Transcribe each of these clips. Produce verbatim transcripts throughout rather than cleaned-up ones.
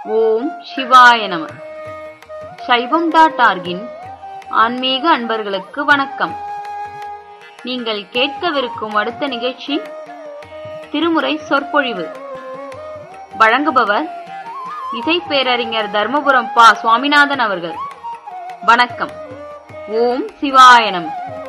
ஓம் சிவாய நம. சைவம் டாட் ஆர்கின் ஆன்மீக அன்பர்களுக்கு வணக்கம். நீங்கள் கேட்கவிருக்கும் அடுத்த நிகழ்ச்சி திருமுறை சொற்பொழிவு. வழங்குபவர் இசை பேரறிஞர் தர்மபுரம் பா சுவாமிநாதன் அவர்கள். வணக்கம். ஓம் சிவாய நம.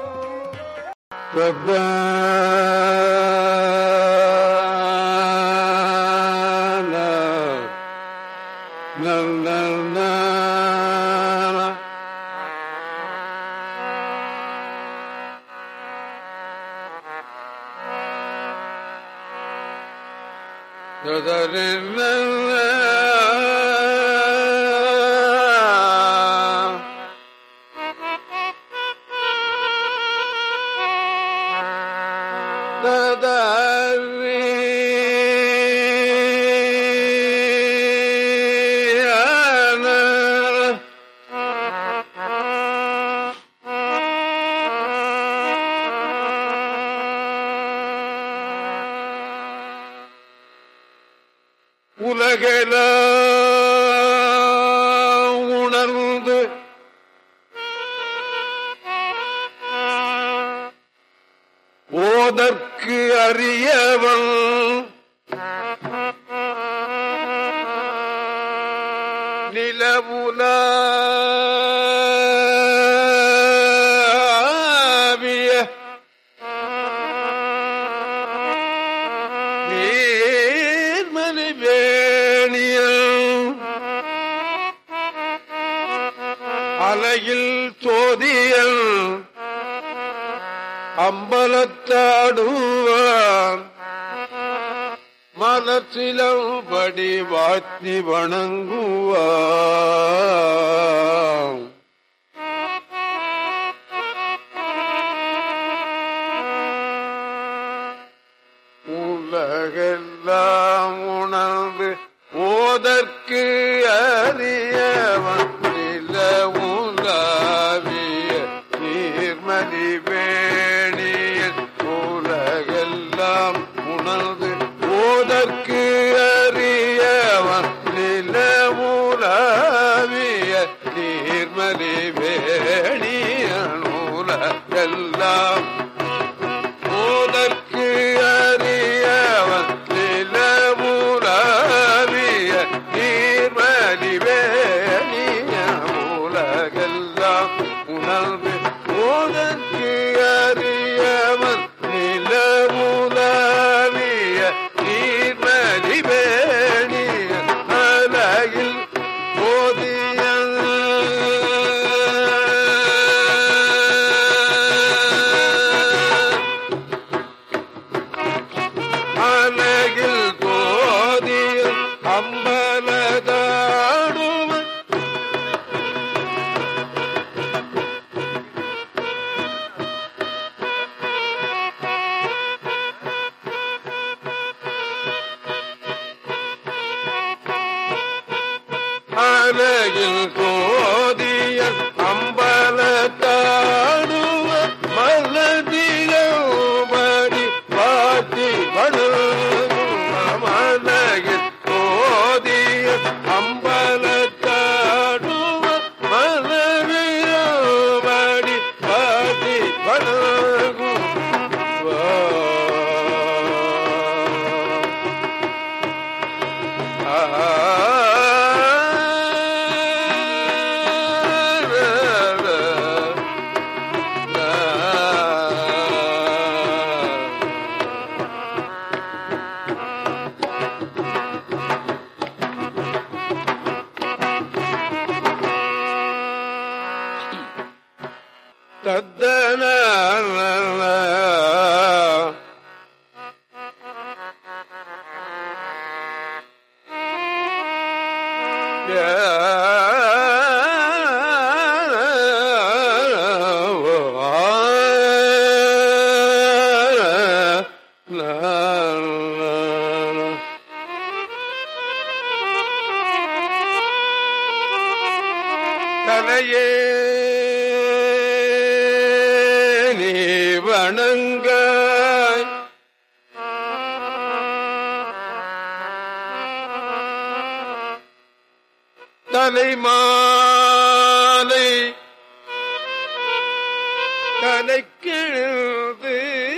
உலகெல்லாம் உணர்ந்து ஓதற்கு அறியவன் நிலவுலாவிய நீர்மலி வேணியல் அலையில் சோதியல் அம்பலத்தாடுவான் மலச்சிலம்படி வாத்தி வணங்குவான். உலகெல்லாம் உணர்ந்து ஓதற்கு அறியவன் நிலவுலாவிய நீர்மலி வேணியல் உலகெல்லாம் உணர்ந்து ஓதற்கு அறியவன் நிலவுலாவிய நீர்மலி வேணியல் உலகெல்லாம் ஓதற்கு அறியவன் நிலவுலாவிய நீர்மலி வேணியல் உலகெல்லாம் உணர்ந்து ஓதற்கு அறியவன் நிலவுலாவிய நீர்மலி வேணியல் அலையில் போதியல் அலையில் போதியல் அம்பலதாடுவன் அலையில் போதியல் அம்பலத்தாடுவன் மலதிலோபடி பாட்டி வணங்கும் அலையில் போதியல் அம்பலத்தாடுவன் மலதிலோபடி பாட்டி வணங்கும் தத்தன தலையே நீ வணங்காய் தலைமாலை தலைக்கிழந்து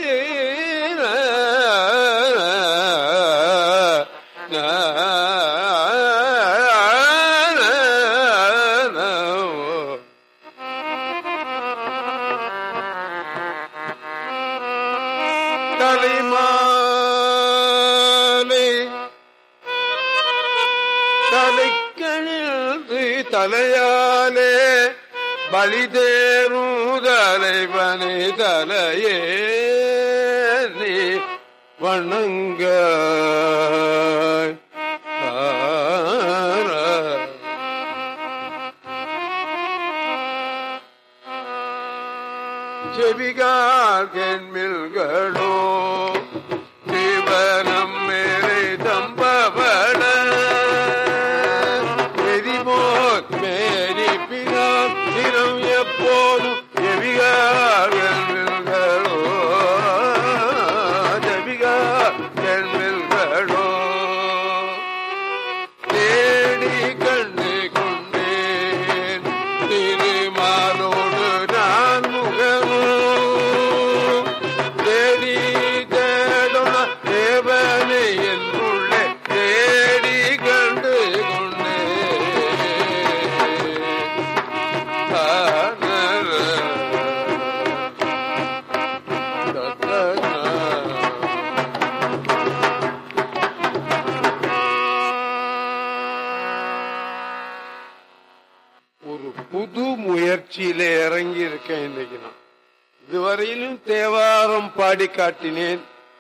தலைமாலை தலைக்கிழந்து தலையாலே பலிதேருதலைவனை தலையே நீ வணங்க செவிகால்கென்மில்களோ ஜீவனம் மேலே தம்பவள எரிமோத் மேரி பிராம் தினம் எப்போதும் செவிகால்கென்மில்களோ செவிகால்கென்மில்களோ தேடி கண்டு கொண்டேன் திருமாலோடு நான் முகமோ தேடி தேடன தேவனை என்றுள்ளே தேடி கண்டு கொண்டேன் ஒரு புது முயற்சியிலே இறங்கி இருக்கேன் இன்னைக்கு. நான் இதுவரையிலும் தேவாரம் பாடி காட்டினேன்,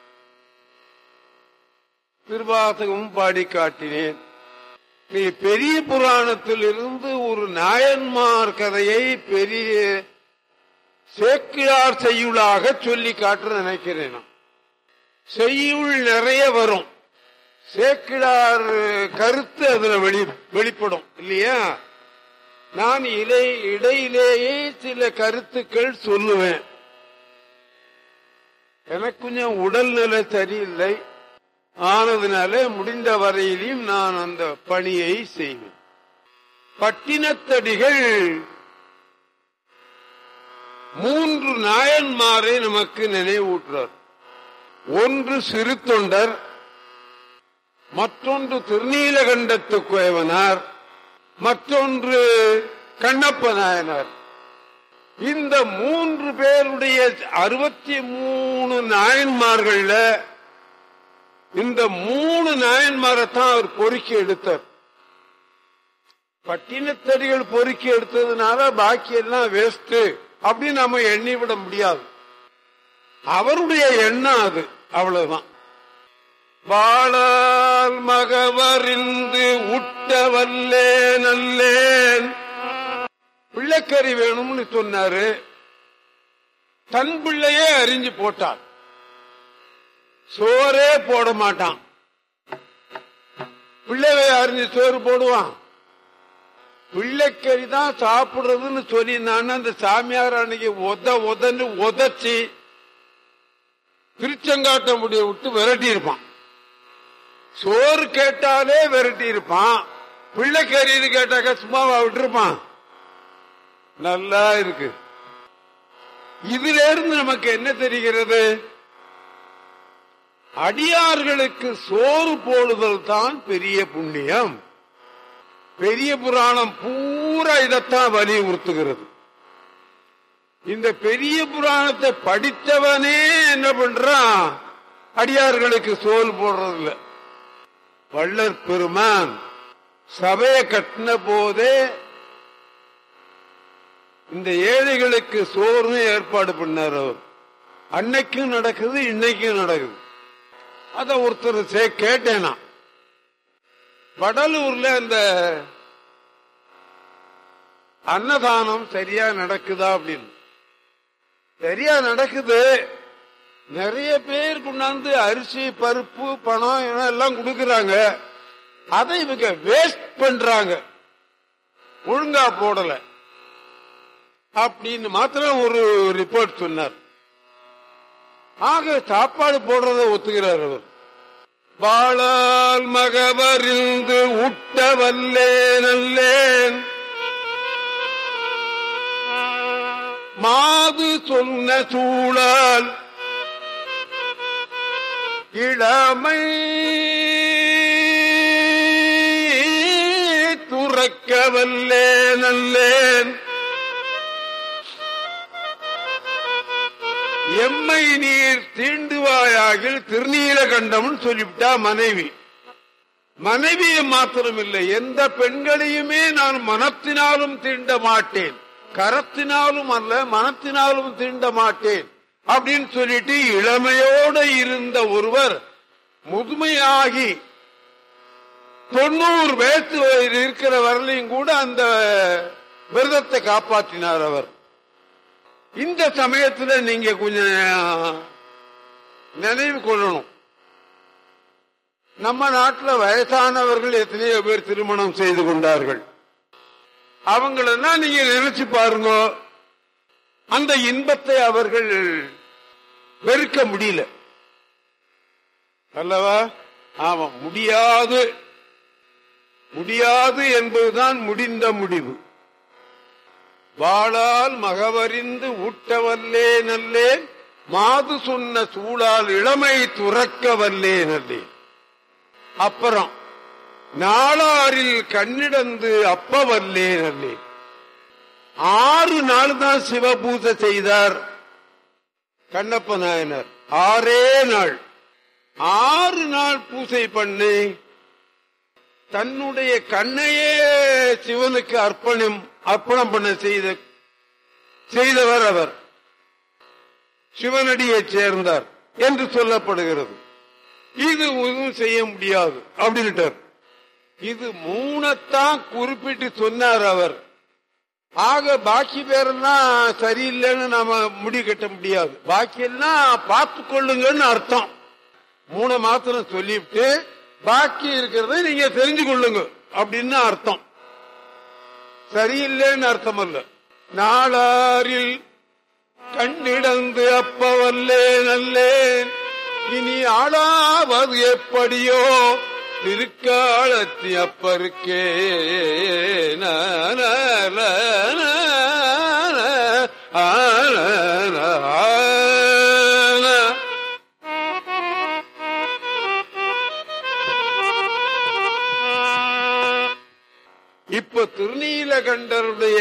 திருவாசகமும் பாடி காட்டினேன். நீ பெரிய புராணத்தில் இருந்து ஒரு நாயன்மார் கதையை பெரிய சேக்கிழார் செய்யுளாக சொல்லி காட்ட நினைக்கிறேன். நான் செய்யுள் நிறைய வரும், சேக்கிழார் கருத்து அதுல வெளி வெளிப்படும் இல்லையா. நான் இலை இடையிலேயே சில கருத்துக்கள் சொல்லுவேன். எனக்கு கொஞ்சம் உடல்நிலை சரியில்லை, ஆனதுனால முடிந்த வரையிலும் நான் அந்த பணியை செய்வேன். பட்டினத்தடிகள் மூன்று நாயன்மாரை நமக்கு நினைவூட்டுறார். ஒன்று சிறு தொண்டர், மற்றொன்று திருநீலகண்டத்து குயவனார், மற்றொன்று கண்ணப்ப நாயனார். இந்த மூன்று பேருடைய அறுபத்தி மூணு நாயன்மார்கள்ல இந்த மூணு நாயன்மாரைத்தான் அவர் பொறுக்கி எடுத்தார். பட்டினத்தடிகள் பொறுக்கி எடுத்ததுனால பாக்கி எல்லாம் வேஸ்ட் அப்படின்னு நம்ம எண்ணிவிட முடியாது. அவருடைய எண்ணம் அது, அவ்வளவுதான். வாழால் மகவறிந்து உட்டவல்லே நல்லேன். பிள்ளைக்கறி வேணும்னு சொன்னாரு, தன் பிள்ளையே அறிஞ்சு போட்டார். சோறே போட மாட்டான், பிள்ளையை அறிஞ்சு சோறு போடுவான். பிள்ளைக்கறி தான் சாப்பிடுறதுன்னு சொல்லி நான் அந்த சாமியார் அன்னைக்கு உத உதன்னு உதச்சி திருச்செங்காட்ட முடிய விட்டு விரட்டி இருப்பான். சோறு கேட்டாலே விரட்டி இருப்பான், பிள்ளைக்கறின்னு கேட்டாக்க சும்மாவா விட்டுருப்பான். நல்லா இருக்கு. இதுல இருந்து நமக்கு என்ன தெரிகிறது? அடியார்களுக்கு சோறு போடுதல் தான் பெரிய புண்ணியம். பெரிய புராணம் பூரா இதைத்தான் வலியுறுத்துகிறது. இந்த பெரிய புராணத்தை படித்தவனே என்ன பண்றான்? அடியார்களுக்கு சோறு போடுறதில்ல. வள்ளற் பெருமான் சபையை கட்டின போதே இந்த ஏழைகளுக்கு சோறு ஏற்பாடு பண்ணார். அவர் அன்னைக்கும் நடக்குது, இன்னைக்கும் நடக்குது. அத ஒருத்தர் கேட்டேனா, வடலூர்ல அந்த அன்னதானம் சரியா நடக்குதா அப்படின்னு. சரியா நடக்குது. நிறைய பேர் கொண்டாந்து அரிசி பருப்பு பணம் எல்லாம் கொடுக்கறாங்க. அதை இவங்க வேஸ்ட் பண்றாங்க, ஒழுங்கா போடல அப்படின்னு மாத்திரம் ஒரு ரிப்போர்ட் சொன்னார். ஆக சாப்பாடு போடுறத ஒத்துக்கிறார் அவர். வாழால் மகவறிந்து ஊட்ட வல்லேன் அல்லேன் மாது சொன்ன சூழால் இளமை துறக்க வல்லேன் அல்லேன் எம்மை நீர் தீண்டுவாயாகில் திருநீலகண்டம் சொல்லிவிட்டா மனைவி. மனைவியை மாத்திரமில்லை, எந்த பெண்களையுமே நான் மனத்தினாலும் தீண்ட மாட்டேன், கரத்தினாலும் அல்ல மனத்தினாலும் தீண்ட மாட்டேன் அப்படின்னு சொல்லிட்டு இளமையோடு இருந்த ஒருவர் முதுமையாகி தொண்ணூறு வயசு இருக்கிற வரலையும் கூட அந்த விரதத்தை காப்பாற்றினார் அவர். இந்த சமயத்தில் நீங்க கொஞ்சம் நினைவு கொள்ளணும், நம்ம நாட்டில் வயசானவர்கள் எத்தனையோ பேர் திருமணம் செய்து கொண்டார்கள். அவங்களெல்லாம் நீங்க நினைச்சு பாருங்க, அந்த இன்பத்தை அவர்கள் வெறுக்க முடியல அல்லவா? ஆமா, முடியாது முடியாது என்பதுதான் முடிந்த முடிவு. வாழால் மகவறிந்து ஊட்டவல்லே நல்லேன் மாது சொன்ன சூழால் இளமை துறக்க வல்லே நல்லேன். அப்புறம் நாளாரில் கண்ணிடந்து அப்ப வல்லே நல்லேன். ஆறு நாள் தான் சிவபூஜை செய்தார் கண்ணப்ப நாயனர். ஆறே நாள் ஆறு நாள் பூஜை பண்ணி தன்னுடைய கண்ணையே சிவனுக்கு அர்ப்பணம் அர்ப்பணம் பண்ண செய்த செய்தவர் அவர். சிவனடியை சேர்ந்தார் என்று சொல்லப்படுகிறது. இது எதுவும் செய்ய முடியாது அப்படின்ட்டார். இது மூணத்தான் குறிப்பிட்டு சொன்னார் அவர். ஆக பாக்கி பேரெல்லாம் சரியில்லைன்னு நாம முடி கட்ட முடியாது. பாக்கி எல்லாம் பார்த்து கொள்ளுங்கன்னு அர்த்தம். மூணு மாத்திரம் சொல்லிவிட்டு பாக்கி இருக்கிறத நீங்க தெரிஞ்சு கொள்ளுங்க அப்படின்னு அர்த்தம். சரியில்லைன்னு அர்த்தம் அல்ல. நாளாரில் கண்ணிடந்து அப்ப வல்லே நல்லேன் இனி ஆளாவது எப்படியோ திருக்காலத்தி அப்பருக்கே. இப்ப திருநீலகண்டருடைய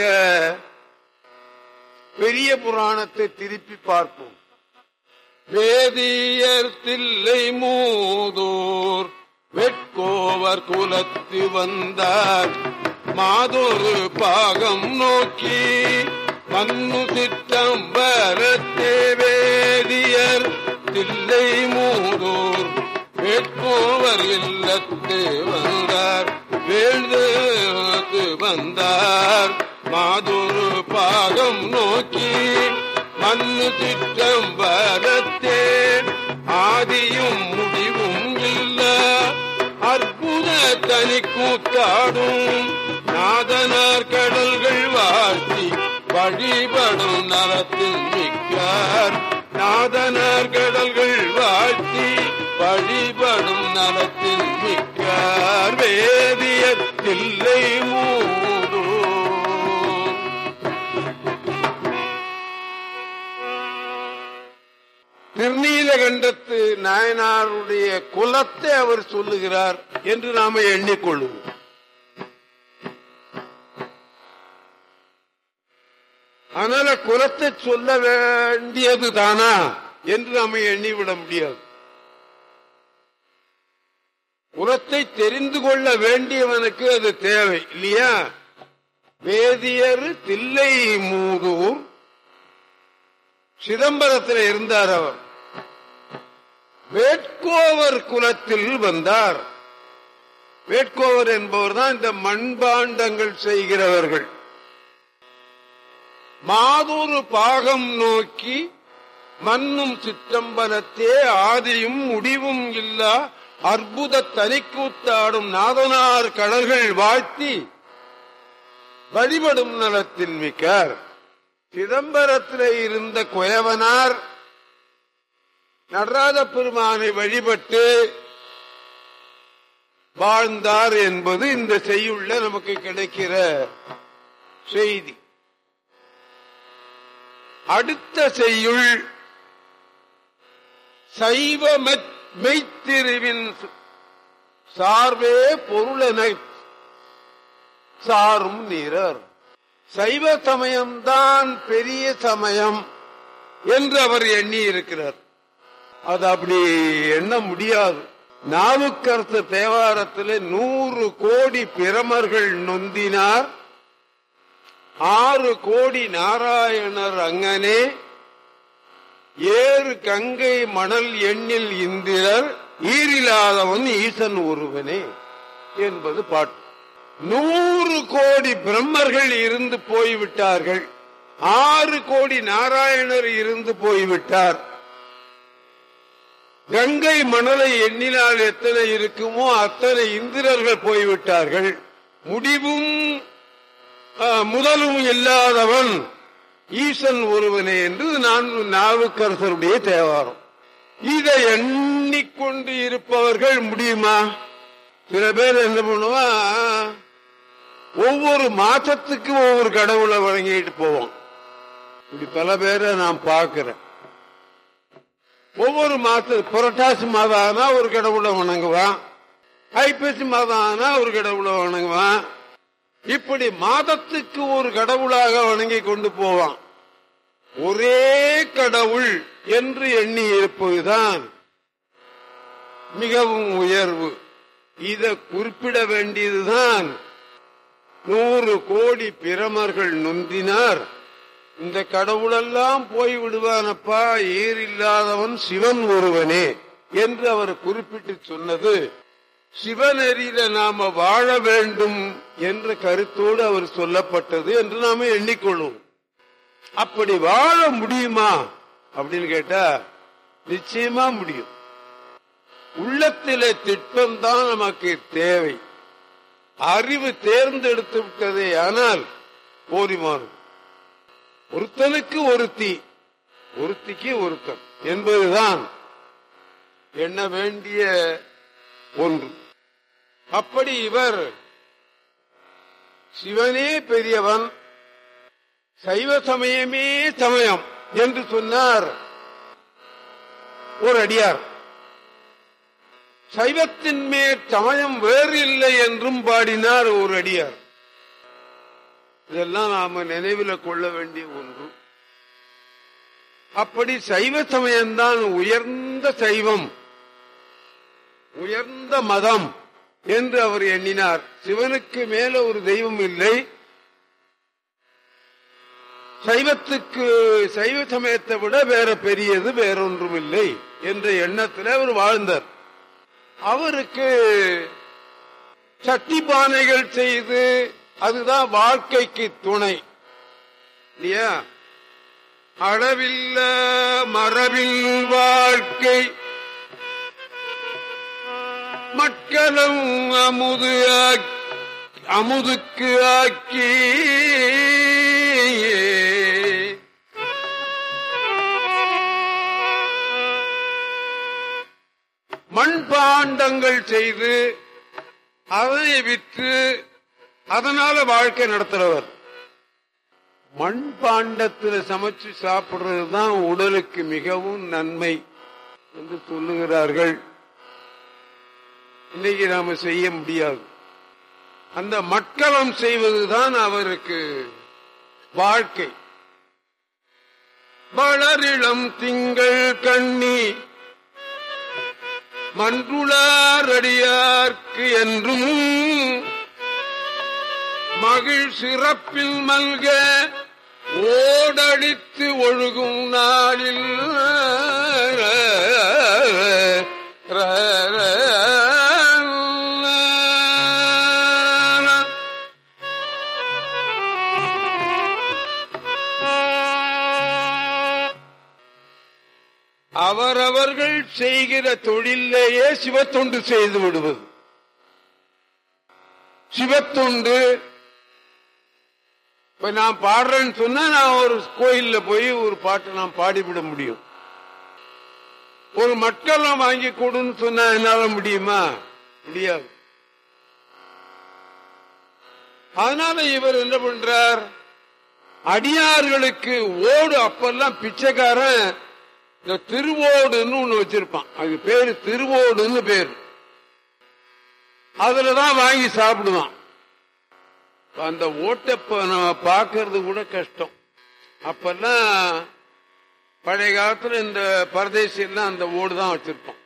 பெரிய புராணத்தை திருப்பி பார்ப்போம். வேதியர் தில்லை மூதூர் வெட்கோவர் குலத்து வந்தார் மாதொரு பாகம் நோக்கி மண்ணு சிற்றம்பலத்தே. வேதியர் தில்லை மூதூர் வெட்கோவர் இல்லத்து வந்தார் வேள்து வந்தார் மாதொரு பாகம் நோக்கி மண்ணு சிற்றம்பலத்தே. ஆதியும் முடிவும் இல்ல அற்புத தனி கூத்தாடும் நாதனார் கடல்கள் வாழ்த்தி வழிபடும் நலத்தில் மிக்கார். நாதனார் கடல்கள் வாழ்த்தி வழிபடும் நலத்தில் மிக்கார். வேதியத்தில்லை மூதோ திருநீலகண்டத்து நாயனாருடைய குலத்தை அவர் சொல்லுகிறார் என்று நாம எண்ணிக்கொள்ளுவோம். அதனால குலத்தை சொல்ல வேண்டியது தானா என்று நாம எண்ணிவிட முடியாது. குலத்தை தெரிந்து கொள்ள வேண்டியவனுக்கு அது தேவை இல்லையா? வேதியர் தில்லை மூதூர் சிதம்பரத்தில் இருந்தார். அவர் வேட்கோவர் குலத்தில் வந்தார். வேட்கோவர் என்பவர் தான் இந்த மண்பாண்டங்கள் செய்கிறவர்கள். மாதொரு பாகம் நோக்கி மண்ணும் சிற்றம்பலத்தே ஆதியும் முடிவும் இல்லா அற்புத தனிக்கூத்தாடும் நாதனார் கடல்கள் வாழ்த்தி வழிபடும் நலத்தில் மிக்கார். சிதம்பரத்தில் இருந்த குயவனார் நடராஜ பெருமானை வழிபட்டு வாழ்ந்தார் என்பது இந்த செய்யுள்ள நமக்கு கிடைக்கிற செய்தி. அடுத்த செய்யுள் சைவ மெய்த்திருவின் சார்பே பொருளென சாரும் நீரர். சைவ சமயம்தான் பெரிய சமயம் என்று அவர் எண்ணி இருக்கிறார். அது அப்படி எண்ண முடியாது. நாவுக்கரசு தேவாரத்திலே நூறு கோடி பிரமர்கள் நொந்தினார், ஆறு கோடி நாராயணர் அங்கனே, ஏறு கங்கை மணல் எண்ணில் இந்திரர், ஈரில்லாதவன் ஈசன் ஒருவனே என்பது பாட்டு. நூறு கோடி பிரம்மர்கள் இருந்து போய்விட்டார்கள், ஆறு கோடி நாராயணர் இருந்து போய்விட்டார். கங்கை மணலை எண்ணினால் எத்தனை இருக்குமோ அத்தனை இந்திரர்கள் போய்விட்டார்கள். முடிவும் முதலும் இல்லாதவன் ஈசன் ஒருவனே என்று நான் நாவுக்கரசருடைய தேவாரம். இதை எண்ணிக்கொண்டு இருப்பவர்கள் முடியுமா? சில பேர் என்ன பண்ணுவா, ஒவ்வொரு மாசத்துக்கு ஒவ்வொரு கடவுளை வழங்கிட்டு போவோம். இப்படி பல பேரை நான் பார்க்கிறேன். ஒவ்வொரு மாச புரட்டாசி மாதம் ஆனா ஒரு கடவுளை வணங்குவான், ஐப்பசி மாதம் ஆனா ஒரு கடவுளை வணங்குவான். இப்படி மாதத்துக்கு ஒரு கடவுளாக வணங்கி கொண்டு போவான். ஒரே கடவுள் என்று எண்ணி இருப்பதுதான் மிகவும் உயர்வு. இதை குறிப்பிட வேண்டியதுதான். நூறு கோடி பிரமர்கள் நொந்தினார், இந்த கடவுளெல்லாம் போய் விடுவானப்பா, ஏர் இல்லாதவன் சிவன் ஒருவனே என்று அவர் குறிப்பிட்டு சொன்னது சிவநெறியில நாம வாழ வேண்டும் என்ற கருத்தோடு அவர் சொல்லப்பட்டது என்று நாம எண்ணிக்கொள்ளும். அப்படி வாழ முடியுமா அப்படின்னு கேட்டா நிச்சயமா முடியும். உள்ளத்திலே திட்டம்தான் நமக்கு தேவை. அறிவு தேர்ந்தெடுத்து விட்டதே ஆனால் போரிமாறும். ஒருத்தனுக்கு ஒருத்தி, ஒருத்திக்கு ஒருத்தன் என்பதுதான் எண்ண வேண்டிய ஒன்று. அப்படி இவர் சிவனே பெரியவன், சைவ சமயமே சமயம் என்று சொன்னார் ஒரு அடியார். சைவத்தின் மேற் சமயம் வேறு இல்லை என்றும் பாடினார் ஒரு அடியார். இதெல்லாம் நாம நினைவில் கொள்ள வேண்டிய ஒன்று. அப்படி சைவ சமயம்தான் உயர்ந்த சைவம், உயர்ந்த மதம் என்று அவர் எண்ணினார். சிவனுக்கு மேல ஒரு தெய்வம் இல்லை, சைவத்துக்கு சைவ சமயத்தை விட வேற பெரியது வேறொன்றும் இல்லை என்ற எண்ணத்தில் அவர் வாழ்ந்தார். அவருக்கு சட்டி பானைகள் செய்து அதுதான் வாழ்க்கைக்கு துணை இல்லையா? அளவில்ல மரபில் வாழ்க்கை மக்களும் அமுது அமுதுக்கு ஆக்கி மண்பாண்டங்கள் செய்து அதனை விற்று அதனால வாழ்க்கை நடத்துறவர். மண்பாண்டத்தில் சமைச்சு சாப்பிடுறதுதான் உடலுக்கு மிகவும் நன்மை என்று சொல்லுகிறார்கள். இன்னைக்கு நாம செய்ய முடியாது. அந்த மட்கலம் செய்வதுதான் அவருக்கு வாழ்க்கை. வளரிளம் திங்கள் கண்ணி மன்றுளாரடியார்க்கு என்றும் மகிழ் சிறப்பில் மல்க ஓடடித்து ஒழுகும் நாளில் அவரவர்கள் செய்கிற தொழிலேயே சிவத்தொண்டு செய்து விடுவது. சிவத்தொண்டு இப்ப நான் பாடுறேன்னு சொன்னா நான் ஒரு கோயில்ல போய் ஒரு பாட்டை நான் பாடிவிட முடியும். ஒரு மட்கெல்லாம் வாங்கி கொடுன்னு சொன்னா என்னால முடியுமா? முடியாது. அதனால இவர் என்ன பண்றார், அடியார்களுக்கு ஓடு. அப்பெல்லாம் பிச்சைக்காரன் இந்த திருவோடுன்னு ஒண்ணு வச்சிருப்பான், அது பேரு திருவோடுன்னு பேரு. அதுலதான் வாங்கி சாப்பிடுவான். அந்த ஓட்டை நம்ம பாக்குறது கூட கஷ்டம். அப்பெல்லாம் பழைய காலத்துல இந்த பரதேசியெல்லாம் அந்த ஓடு தான் வச்சிருப்பான்.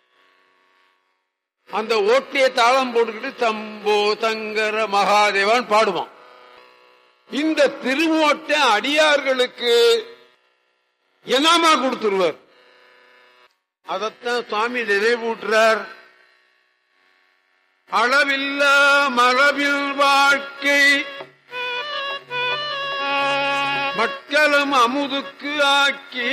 அந்த ஓட்டையை தாளம் போட்டுக்கிட்டு தம்போ தங்கர மகாதேவான் பாடுவான். இந்த திருவோட்டை அடியார்களுக்கு என்னமா கொடுத்துருவார். அதத்தான் சுவாமி நினைவூட்டுறார். அளவில்லா மரபில் வாழ்க்கை மக்களும் அமுதுக்கு ஆக்கி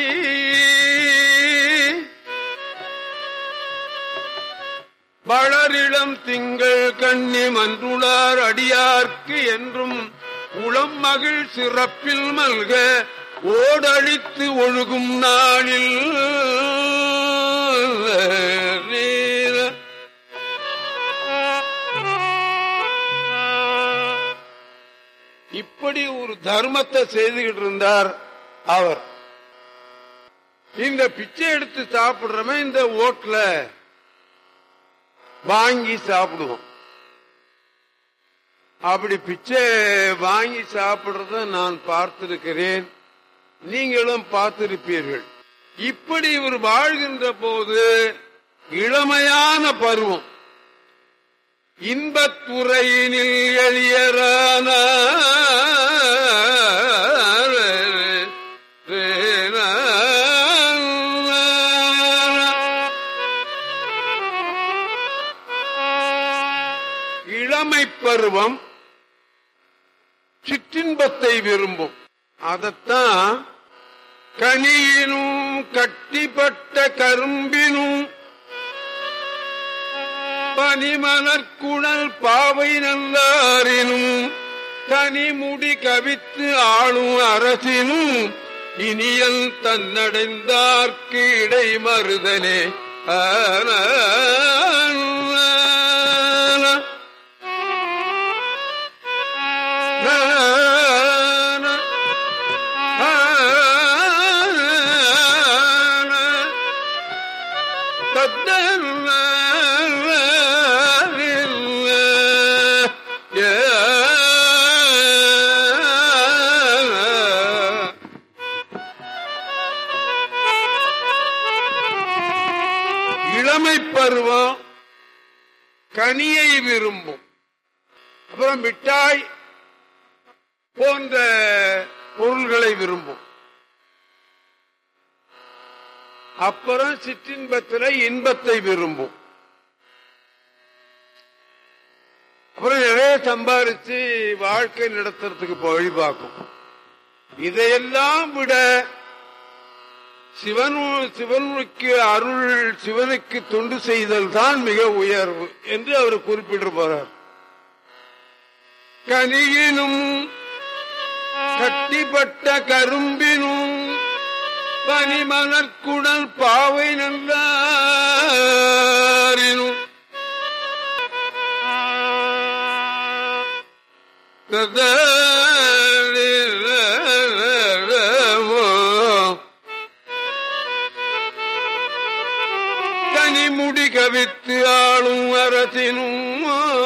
வளரிடம் திங்கள் கண்ணி மன்றுளார் அடியார்க்கு என்றும் உளம் மகிழ் சிறப்பில் மல்க ஓடழித்து ஒழுகும் நாளில் இப்படி ஒரு தர்மத்தை செய்துகிட்டு இருந்தார் அவர். இந்த பிச்சை எடுத்து சாப்பிடுறவன் இந்த ஓட்டுல வாங்கி சாப்பிடுவோம். அப்படி பிச்சை வாங்கி சாப்பிடுறத நான் பார்த்திருக்கிறேன், நீங்களும் பார்த்திருப்பீர்கள். இப்படி இவர் வாழ்கின்ற போது இளமையான பருவம், இன்பத்துறையினில் எளியரான இளமை பருவம் சிற்றின்பத்தை விரும்பும். அதத்தான் கனியினும் கட்டிப்பட்ட கரும்பினும் பனிமலர்குழல் பாவை நல்லாரினும் கனிமுடி கவித்து ஆளும் அரசினும் இனியல் தன்னடைந்தார்க்கு இடை மறுதலே. இளமை பருவம் கனியை விரும்பும். அப்புறம் மிட்டாய் போன்ற பொருள்களை விரும்பும். அப்புறம் சிற்றின்பத்தில் இன்பத்தை விரும்பும். அப்புறம் நிறைய சம்பாதிச்சு வாழ்க்கை நடத்துறதுக்கு வழி பார்க்கும். இதையெல்லாம் விட சிவனு சிவனுக்கு அருள், சிவனுக்கு தொண்டு செய்தல் தான் மிக உயர்வு என்று அவர் குறிப்பிட்டு போறார். கனியினும் கட்டிப்பட்ட கரும்பினும் பனிமலர்குடல் பாவை நல்லாரினும் கனிமுடி கவித்து ஆளும் அரசினும்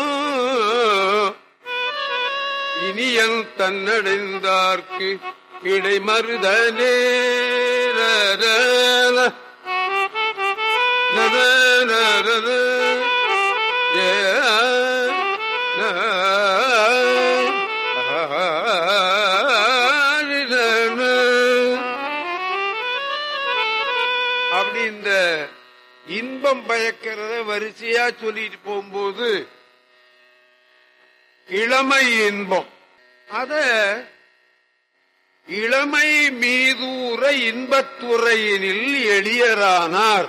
இனியல் தன்னடைந்தார்க்கு இடை மறுதலே. அப்படி இந்த இன்பம் பயக்கிறத வரிசையா சொல்லிட்டு போகும்போது இளமை இன்பம், அத இளமை மீதூர இன்பத்துறையினில் எளியரானார்.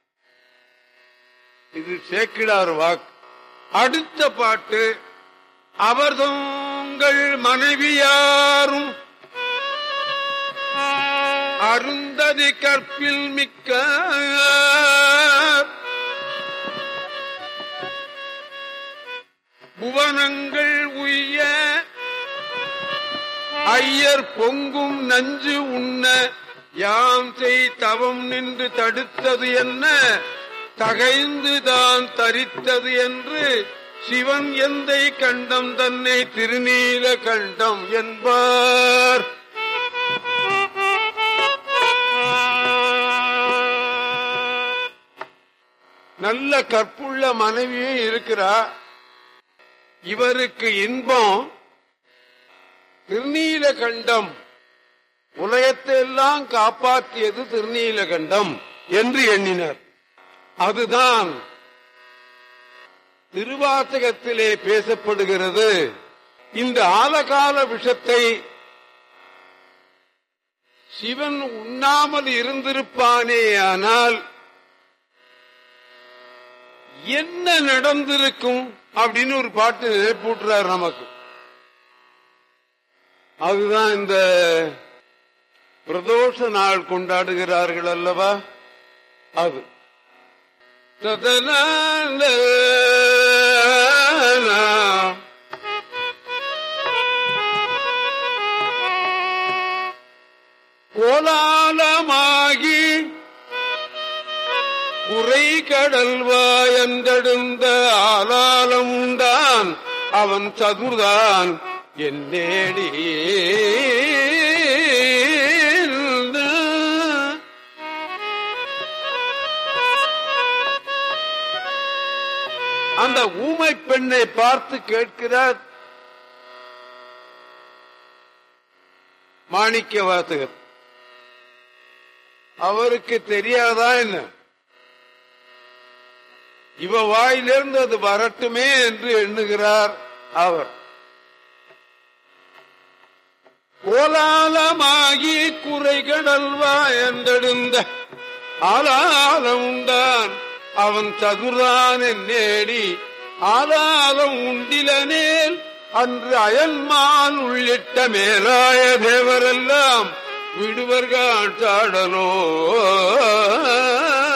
இது சேக்கிழார் வாக்கு. அடுத்த பாட்டு, அவர் தங்கள் மனைவியாரும் அருந்ததி கற்பில் மிக்க புவனங்கள் உய்ய ஐயர் பொங்கும் நஞ்சு உண்ண யாம் செய் தவம் நின்று தடுத்தது என்ன தகைந்துதான் தரித்தது என்று சிவன் எந்தை கண்டம் தன்னை திருநீல கண்டம் என்பார். நல்ல கற்புள்ள மனைவியே இருக்கிறார். இவருக்கு இன்பம் திருநீலகண்டம், உலகத்தை எல்லாம் காப்பாற்றியது திருநீலகண்டம் என்று எண்ணினர். அதுதான் திருவாசகத்திலே பேசப்படுகிறது. இந்த ஆலகால விஷத்தை சிவன் உண்ணாமல் இருந்திருப்பானே ஆனால் என்ன நடந்திருக்கும் அப்படின்னு ஒரு பாட்டு போட்டுறார் நமக்கு. அதுதான் இந்த பிரதோஷ நாள் கொண்டாடுகிறார்கள் அல்லவா, அது கோலாலமாகி குறை கடல்வாய் என்றெடுந்த ஆலாலம் உண்டான் அவன் சதுர்தான் என்னேடி. அந்த ஊமை பெண்ணை பார்த்து கேட்கிறார் மாணிக்க வாசகர். அவருக்கு தெரியாதா என்ன, இவ வாயிலிருந்து அது வரட்டுமே என்று எண்ணுகிறார் அவர். கோலாலமாகி குறை கடல்வா என்றெடுந்த ஆலாலம் உண்டான் அவன் சதுரான் நேடி ஆலாலம் உண்டிலனேல் அன்று அயன்மான் உள்ளிட்ட மேலாய தேவரெல்லாம் விடுவர்கள் சாடலோ.